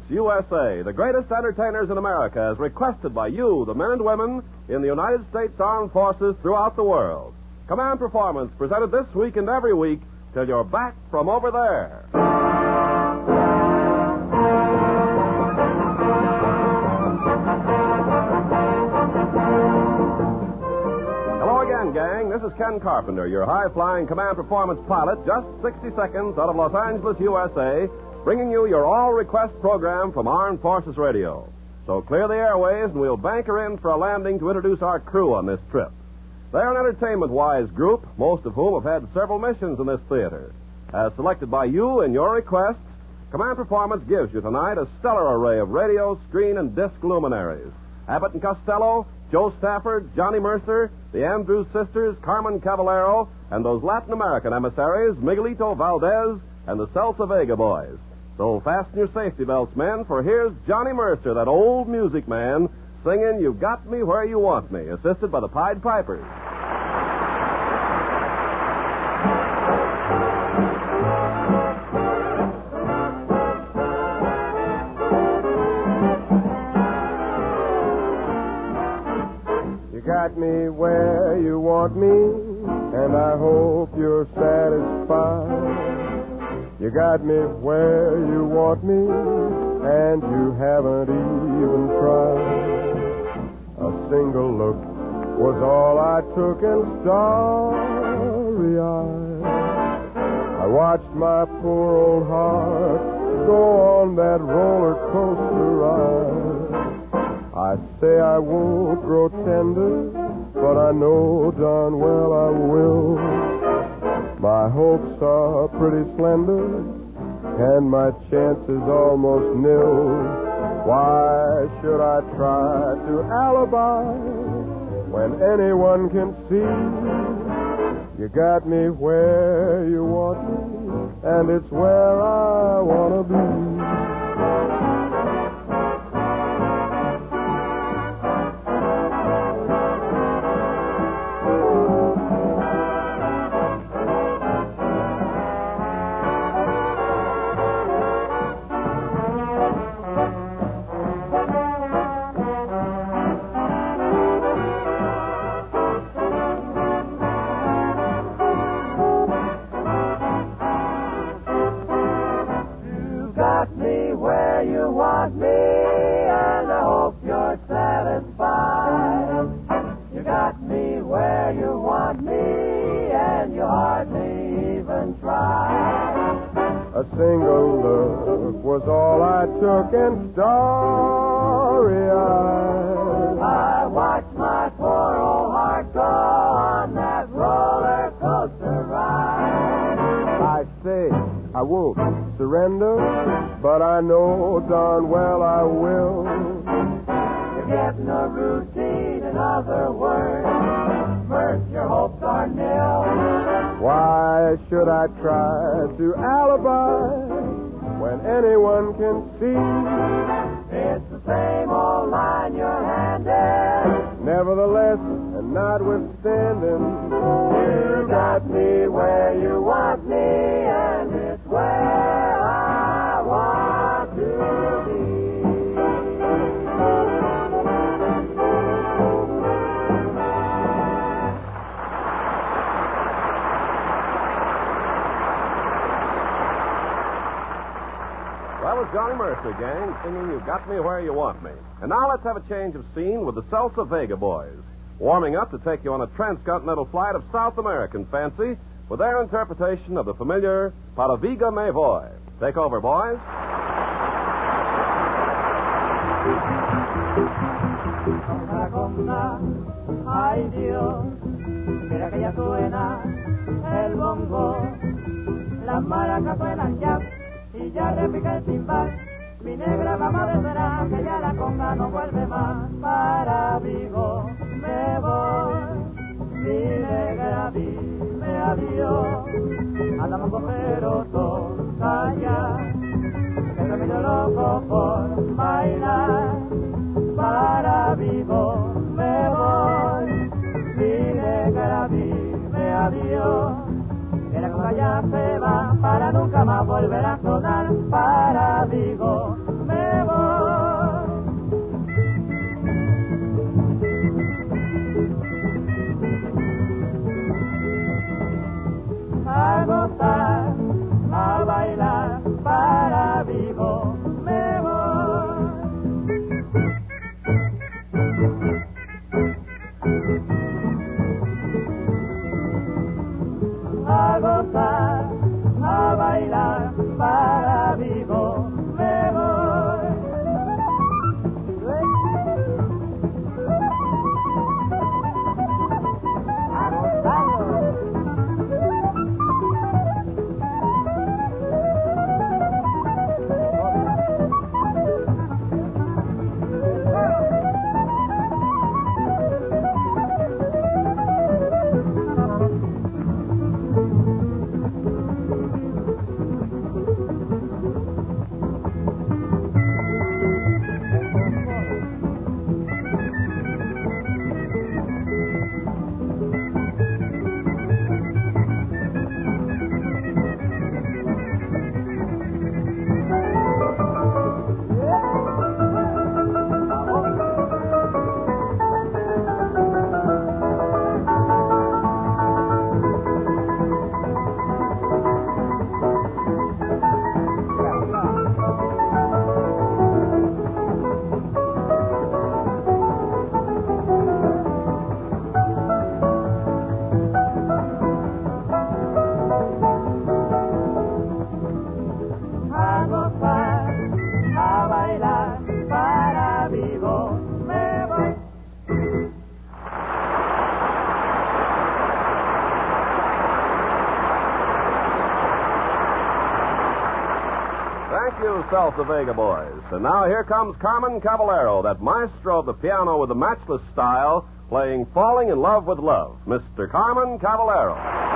USA, the greatest entertainers in America, as requested by you, the men and women in the United States Armed Forces throughout the world. Command Performance, presented this week and every week till you're back from over there. Hello again, gang. This is Ken Carpenter, your high-flying Command Performance pilot, just 60 seconds out of Los Angeles, USA, bringing you your all-request program from Armed Forces Radio. So clear the airways, and we'll banker in for a landing to introduce our crew on this trip. They're an entertainment-wise group, most of whom have had several missions in this theater. As selected by you in your requests, Command Performance gives you tonight a stellar array of radio, screen, and disc luminaries. Abbott and Costello, Joe Stafford, Johnny Mercer, the Andrews Sisters, Carmen Cavallero, and those Latin American emissaries, Miguelito Valdez and the Salsa Vega Boys. So fasten your safety belts, men, for here's Johnny Mercer, that old music man, singing You Got Me Where You Want Me, assisted by the Pied Pipers. You got me where you want me, and I hope you're satisfied. You got me where you want me, and you haven't even tried. A single look was all I took, and starry-eyed I watched my poor old heart go on that roller coaster ride. I say I won't grow tender, but I know darn well I will. My hopes are pretty slender, and my chances almost nil. Why should I try to alibi when anyone can see you got me where you want me, and it's where I want to be. A single look was all I took, and starry-eyed I watched my poor old heart go on that roller coaster ride. I say I won't surrender, but I know darn well I will. You're getting a routine, in other words, first your hopes are nil. Why should I try to alibi when anyone can see it's the same old line you're handed? Nevertheless, and notwithstanding, you got me where you want me, and it's where I want to be. That was Johnny Mercer, gang, singing You Got Me Where You Want Me. And now let's have a change of scene with the Salsa Vega Boys, warming up to take you on a transcontinental flight of South American fancy with their interpretation of the familiar Para Viga Me Voy. Take over, boys. Ay Dios, mira que ya suena el bongo, las maracas suenan ya y ya repica el timbal. Mi negra vamos a esperar que ya la conga no vuelve más. Para Vigo me voy, mi negra dime adiós. Andamos con perotos allá, que estoy medio loco por bailar. Para Vigo me voy, mi negra dime adiós. Que la conga ya se va para nunca más volver a sonar. Para Vigo me yourself the Vega Boys. And now here comes Carmen Caballero, that maestro of the piano with the matchless style, playing Falling in Love with Love. Mr. Carmen Caballero.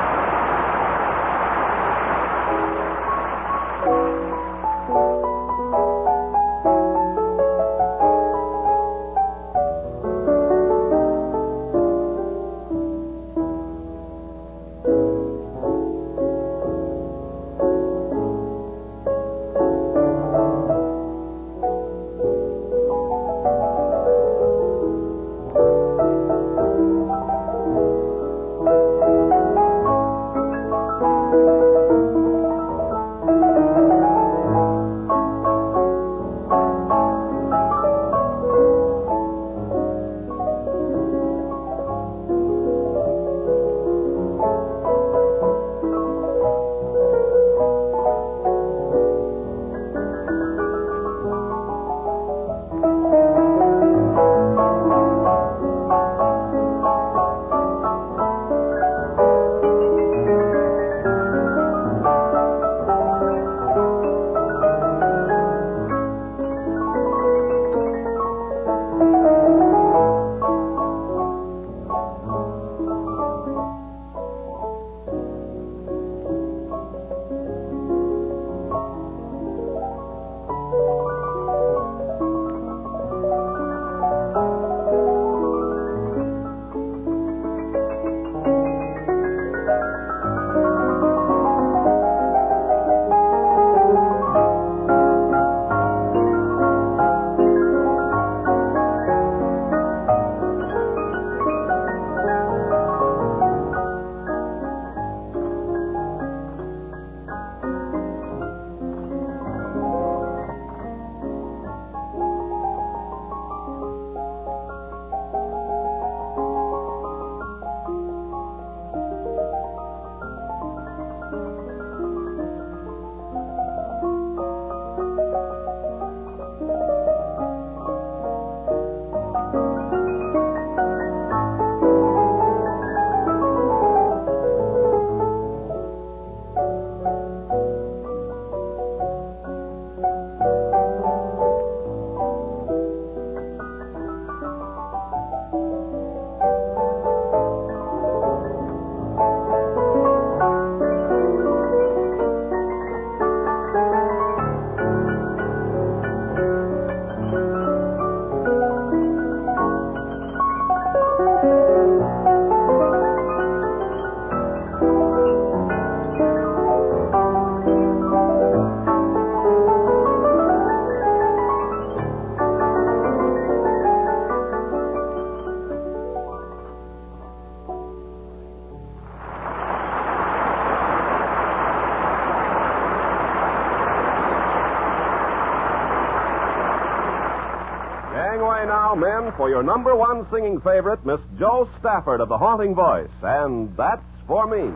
Gangway now, men, for your number one singing favorite, Miss Jo Stafford of the Haunting Voice. And that's for me.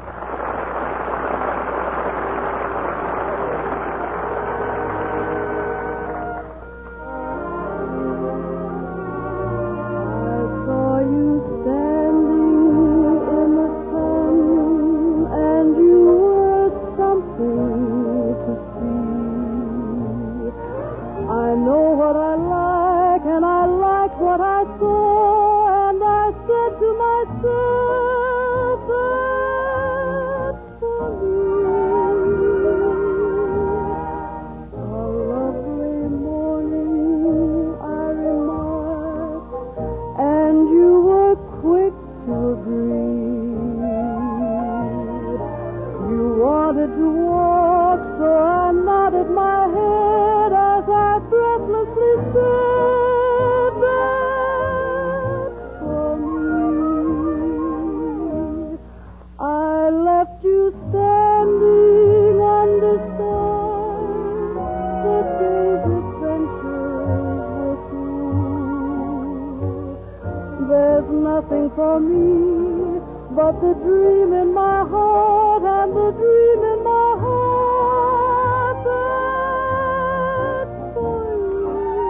Nothing for me but the dream in my heart and the dream in my heart that's for you.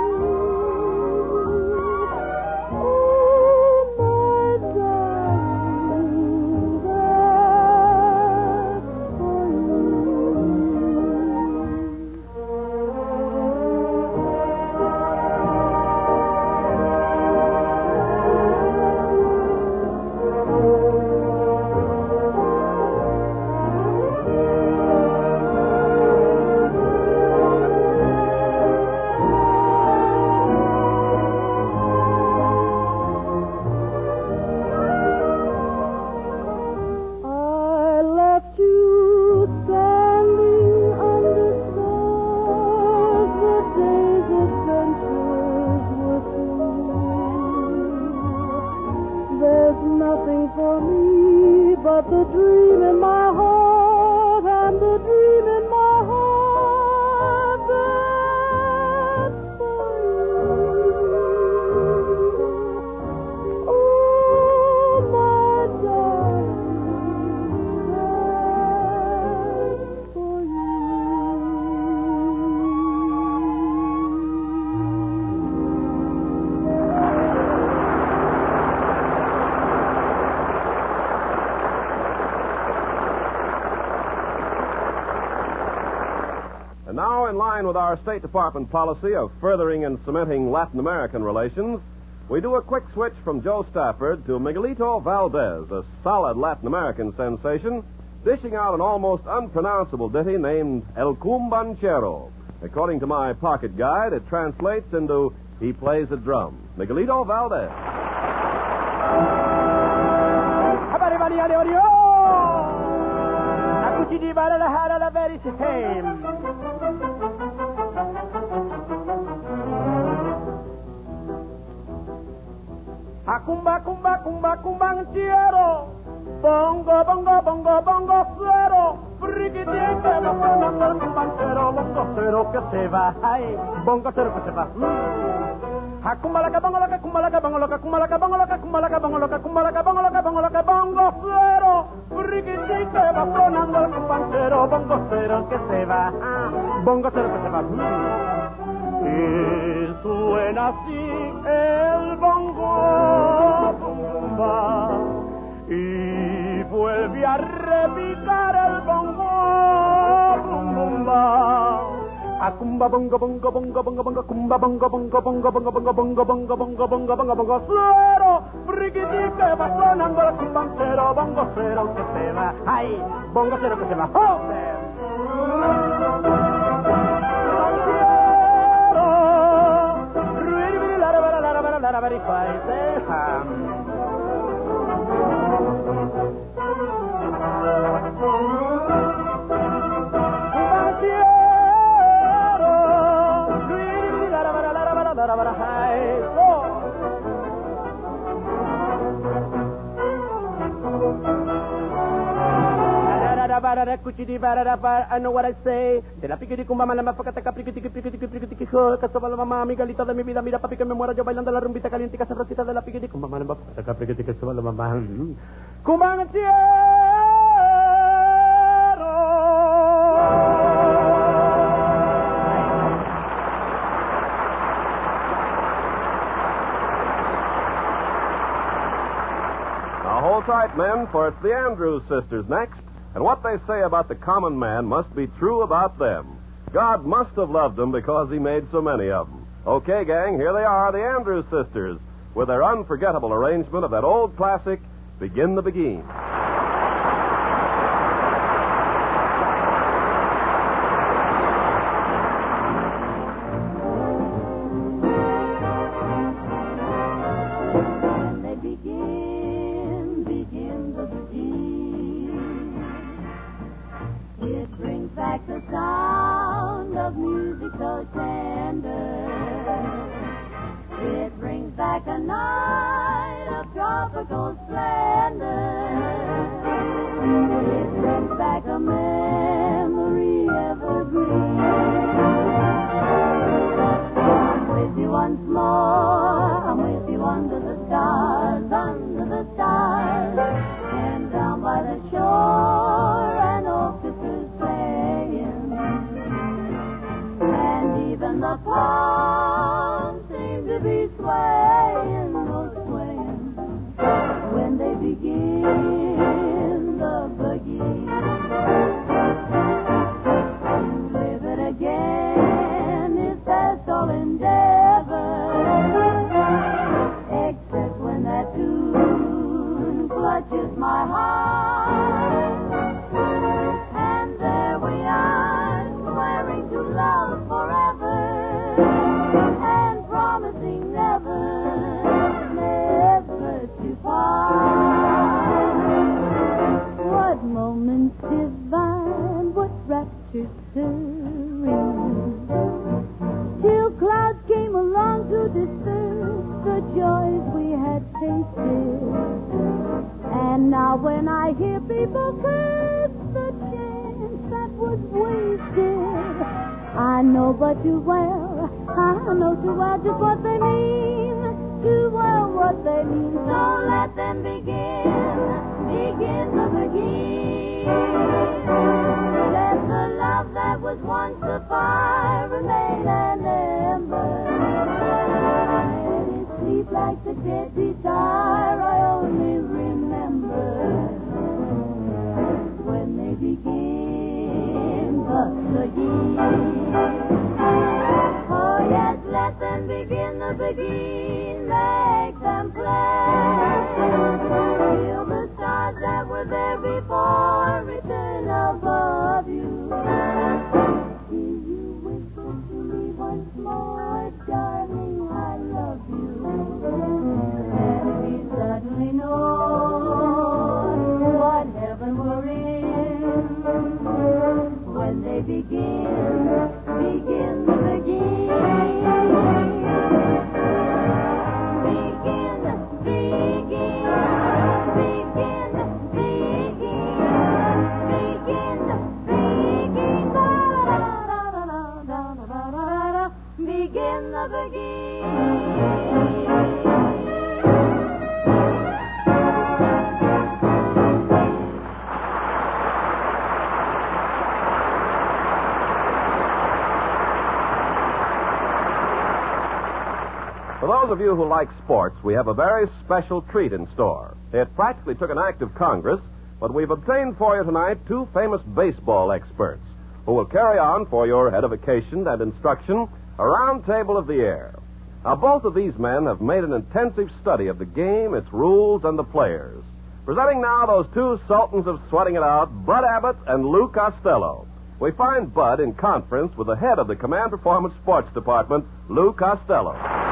Oh, my darling, that's for you. nothing for me but the dream in my heart and the dream in my heart that's for you. Oh, my darling, that's for you. And now, in line with our State Department policy of furthering and cementing Latin American relations, we do a quick switch from Joe Stafford to Miguelito Valdez, a solid Latin American sensation, dishing out an almost unpronounceable ditty named El Cumbanchero. According to my pocket guide, it translates into He Plays a Drum. Miguelito Valdez. Cumba, cumba, cumba, cumbanchero. Bongo, bongo, bongo, bongo, cero. Friquitín que va sonando el cumbanchero. Bongo cero que se va. Ay, bongo cero que se va. Cumba la que bongo la que cumba la que bongo la que cumba la que bongo la que cumba la que bongo la que cumba la que bongo la que bongo la que bongo cero. Friquitín que va sonando el cumbanchero. Bongo cero que se va. Bongo cero que se va. Y suena así el bongo, bomba, y vuelve a repicar el bongo, bomba. A cumba bongo bongo bongo bongo bongo cumba bongo bongo bongo bongo bongo bongo bongo bongo bongo bongo bongo cero, friquiti que va sonando el cumbancero, bongo cero que se va, ay, bongo cero que se va, ¡joder! I know what I say. De la piquiti cumba mala mafacataca piquiti casaba mamá Miguelito de mi vida, mira papi que me muero yo bailando la rumbita caliente que rosita de la piquiti cumba mala mafacataca piquiti casaba la mamá. Cumbanchero. Now hold tight, men, for it's the Andrews sisters next. And what they say about the common man must be true about them. God must have loved them because he made so many of them. Okay, gang, here they are, the Andrews sisters, with their unforgettable arrangement of that old classic, Begin the Beguine. Till clouds came along to disperse the joys we had tasted. Now when I hear people curse the chance that was wasted, I know but too well, I know too well just what they mean, too well what they mean. So let them begin the begin. Let the love that was once a fire remain an ember. Let it sleep like the dead desire I only remember when they begin the begin. Oh yes, let them begin the begin. Make them play. Feel the stars that were there before return above you. Will you whisper to me once more, darling, I love you? And we suddenly know what heaven we're in when they begin the begin. Begin the begin. For those of you who like sports, we have a very special treat in store. It practically took an act of Congress, but we've obtained for you tonight two famous baseball experts who will carry on for your edification and instruction a round table of the air. Now, both of these men have made an intensive study of the game, its rules, and the players. Presenting now those two sultans of sweating it out, Bud Abbott and Lou Costello. We find Bud in conference with the head of the Command Performance Sports Department, Lou Costello.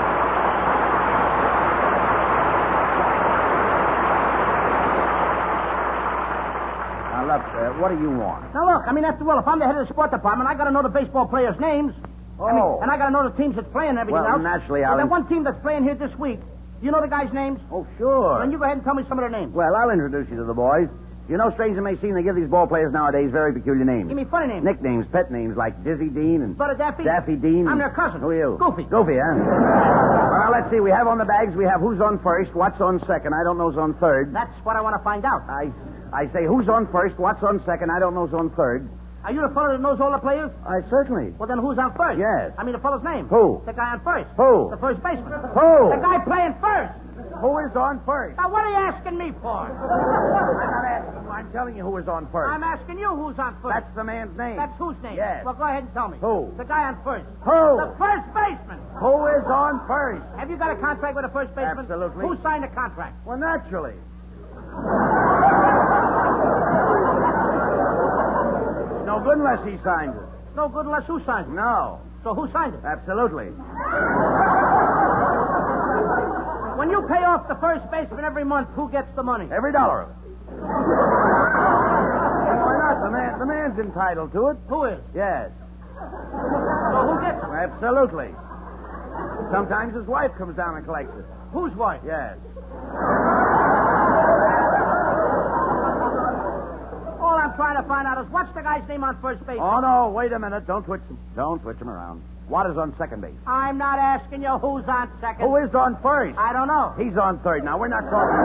Now, look, what do you want? Now, look, after all, if I'm the head of the sport department, I got to know the baseball players' names. Oh. And I got to know the teams that's playing and everything Well, else. naturally, Well, I'll... that one team that's playing here this week, do you know the guys' names? Oh, sure. Then you go ahead and tell me some of their names. Well, I'll introduce you to the boys. You know, strange it may seem, they give these ball players nowadays very peculiar names. Give me funny names. Nicknames, pet names, like Dizzy Dean and... Brother Daffy? Daffy Dean. I'm their cousin. Who are you? Goofy. Goofy, huh? Well, let's see. We have on the bags, we have who's on first, what's on second. I don't know who's on third. That's what I want to find out. I say who's on first, what's on second. I don't know who's on third. Are you the fellow that knows all the players? Certainly. Well, then who's on first? Yes. The fellow's name. Who? The guy on first. Who? The first baseman. Who? The guy playing first. Who is on first? Now, what are you asking me for? I'm not asking you. I'm telling you who is on first. I'm asking you who's on first. That's the man's name. That's whose name? Yes. Well, go ahead and tell me. Who? The guy on first. Who? The first baseman. Who is on first? Have you got a contract with the first baseman? Absolutely. Who signed the contract? Well, naturally. No good unless he signs it. No good unless who signs it? No. So who signed it? Absolutely. When you pay off the first baseman every month, who gets the money? Every dollar of it. Why not? The man's entitled to it. Who is? Yes. So who gets it? Absolutely. Sometimes his wife comes down and collects it. Whose wife? Yes. All I'm trying to find out is what's the guy's name on first base? Oh, no, wait a minute. Don't twitch him. Don't twitch him around. What is on second base? I'm not asking you who's on second. Who is on first? I don't know. He's on third. Now, we're not talking...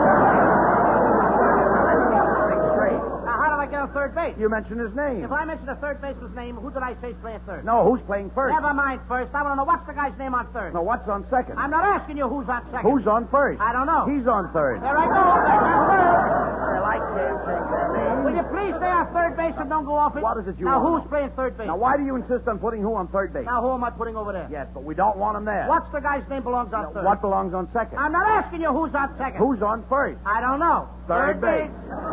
Think straight. Now, how did I get on third base? You mentioned his name. If I mention a third baseman's name, who did I say is playing third? No, who's playing first? Never mind first. I want to know what's the guy's name on third. No, what's on second? I'm not asking you who's on second. Who's on first? I don't know. He's on third. There I go. There's my third. Well, I can't take that name. Will you please say our third baseman don't go off it? What is it you Now, want? who's playing third base? Now, why do you insist on putting who on third base? Now, who am I putting over there? Yes, but we don't want him there. What's the guy's name belongs on third? What belongs on second? I'm not asking you who's on second. Who's on first? I don't know. Third base.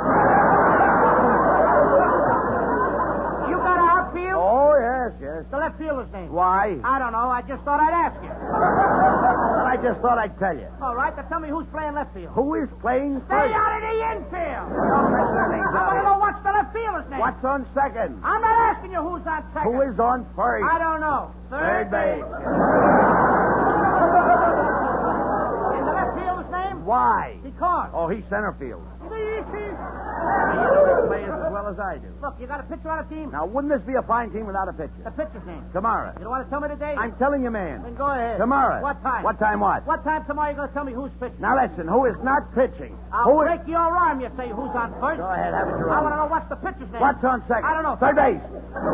You got an outfield? Oh, yes. The left fielder's name. Why? I don't know. I just thought I'd ask you. Well, I just thought I'd tell you. All right, then tell me who's playing left field. Who is playing Stay first? out of the infield. Don't mention names I out want to here. know what's the left fielder's name. What's on second? I'm not asking you who's on second. Who is on first? I don't know. Third base. And the left fielder's name? Why? Because. Oh, he's center field. You play as well as I do. Look, you got a pitcher on a team? Now, wouldn't this be a fine team without a pitcher? The pitcher's name. Tomorrow. You don't want to tell me today? I'm telling you, man. Then go ahead. Tomorrow. What time? What time what? What time tomorrow you going to tell me who's pitching? Now, listen, who is not pitching? I'll who break your arm, you say who's on first. Go ahead, have it your I own. want to know what's the pitcher's name. What's on second? I don't know. Third base.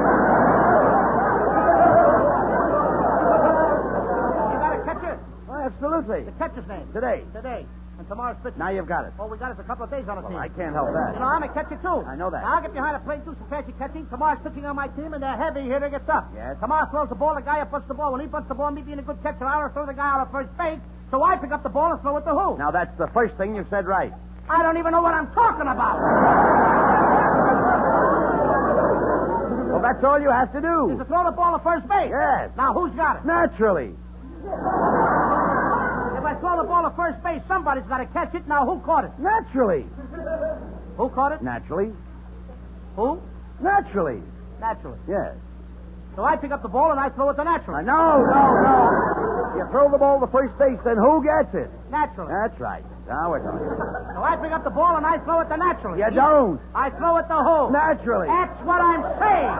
You got a catcher? Oh, absolutely. The catcher's name. Today. Today. And tomorrow's pitcher. Now you've got it. All we got is a couple of days on the team. I can't help that. You know, I'm a catcher, too. I know that. Now, I'll get behind a plate, do some fancy catching. Tomorrow's pitching on my team, and they're heavy here to get tough. Yes. Tomorrow throws the ball, the guy up bunts the ball. When he bunts the ball, me being a good catcher, I'll throw the guy out of first base. So I pick up the ball and throw it to who? Now, that's the first thing you've said right. I don't even know what I'm talking about. Well, that's all you have to Is do. to throw the ball to first base. Yes. Now, who's got it? Naturally. If I throw the ball to first base, somebody's got to catch it. Now, who caught it? Naturally. Who caught it? Naturally. Who? Naturally. Naturally. Yes. So I pick up the ball and I throw it to naturally. No. You throw the ball to first base, then who gets it? Naturally. That's right. Now we're talking. So I pick up the ball and I throw it to naturally. You don't. I throw it to who? Naturally. That's what I'm saying.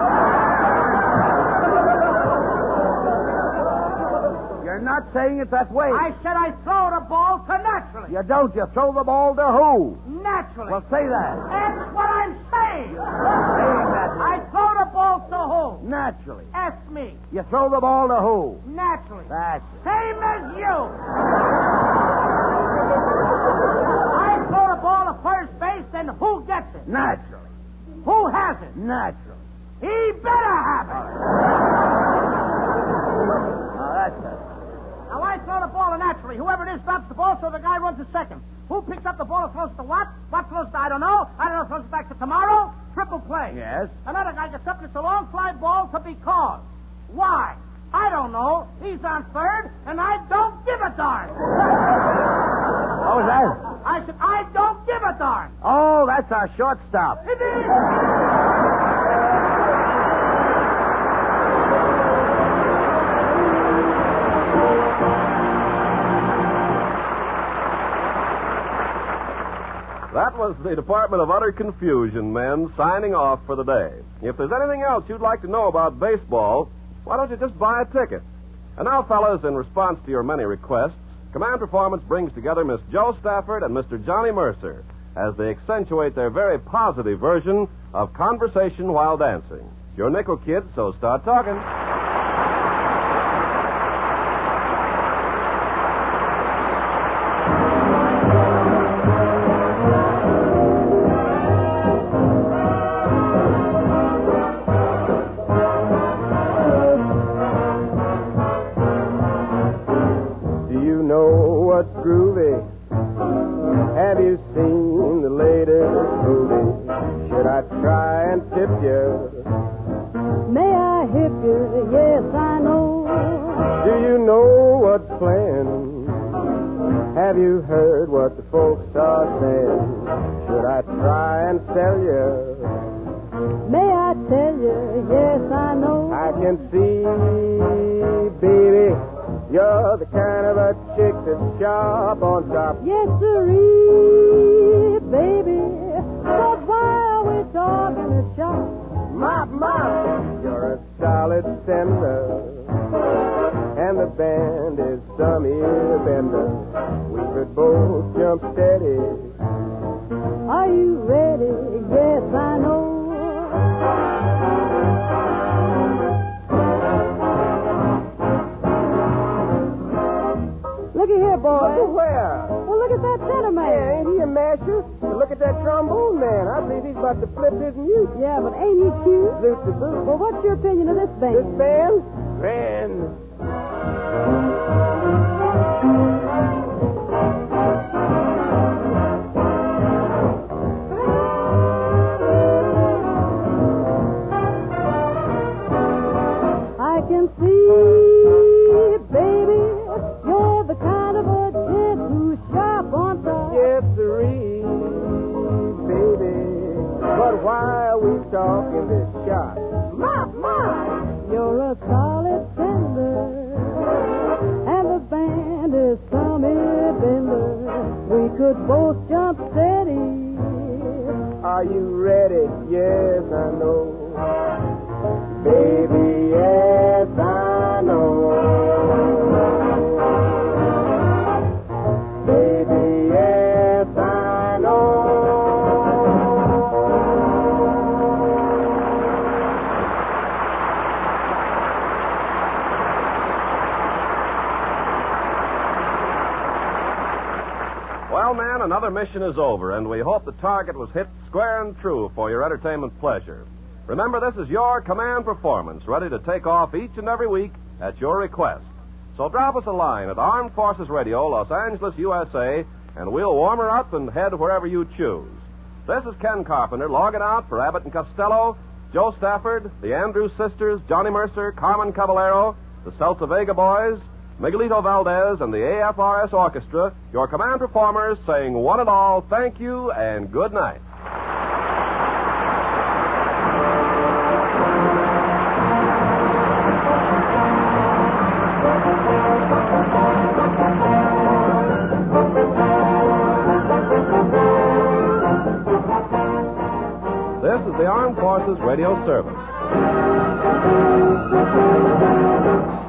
You're not saying it that way. I said I throw the ball to naturally. You don't. You throw the ball to who? Naturally. Well, say that. That's what I'm saying. Saying that. I throw the ball to who? Naturally. Ask me. You throw the ball to who? Naturally. That's it. Same as you. I throw the ball to first base, then who gets it? Naturally. Who has it? Naturally. He better have it. Now, that's it. Now I throw the ball to naturally. Whoever it is stops the ball, so the guy runs to second. Who picks up the ball and throws it to what? What throws it to? I don't know. Throws it back to tomorrow. Triple play. Yes. Another guy gets up and it's a long fly ball to be called. Why? I don't know. He's on third, and I don't give a darn. What was that? I said, I don't give a darn. Oh, that's our shortstop. It is. That was the Department of Utter Confusion men signing off for the day. If there's anything else you'd like to know about baseball, why don't you just buy a ticket? And now, fellas, in response to your many requests, Command Performance brings together Miss Jo Stafford and Mr. Johnny Mercer as they accentuate their very positive version of Conversation While Dancing. It's your nickel, kids, so start talking. Groovy. Have you seen the latest movie? Should I try and tip you? May I hip you? Yes, I know. Do you know what's playing? Have you heard what the folks are saying? Should I try and sell you? May I tell you? Yes, I know. I can see, baby, you're the kind of a chick that's sharp on top. Yes, sirree, baby. But why are we talking the shop? Mop, you're a solid sender. And the band is some ear bender. We could both jump steady. Are you ready? Yes, I know. Looky here, boy. Where? Well, look at that tenor man. Yeah, ain't he a masher? But look at that trombone man. I believe he's about to flip his mute. Yeah, but ain't he cute? Zoot to boot. Well, what's your opinion of this band? This band? Grand. I can see, baby, you're the kind of a gent who's sharp on top. Yes, sirree, baby. But why are we talking this shop? My, you're a solid tender, and the band is some bender. We could both jump steady. Are you ready? Yes, I know. Baby, yes, I know. Baby, yes, I know. Well, man, another mission is over, and we hope the target was hit square and true for your entertainment pleasure. Remember, this is your command performance, ready to take off each and every week at your request. So drop us a line at Armed Forces Radio, Los Angeles, USA, and we'll warm her up and head wherever you choose. This is Ken Carpenter logging out for Abbott and Costello, Joe Stafford, the Andrews Sisters, Johnny Mercer, Carmen Caballero, the Celta Vega Boys, Miguelito Valdez, and the AFRS Orchestra, your command performers, saying one and all, thank you and good night. This is the Armed Forces Radio Service.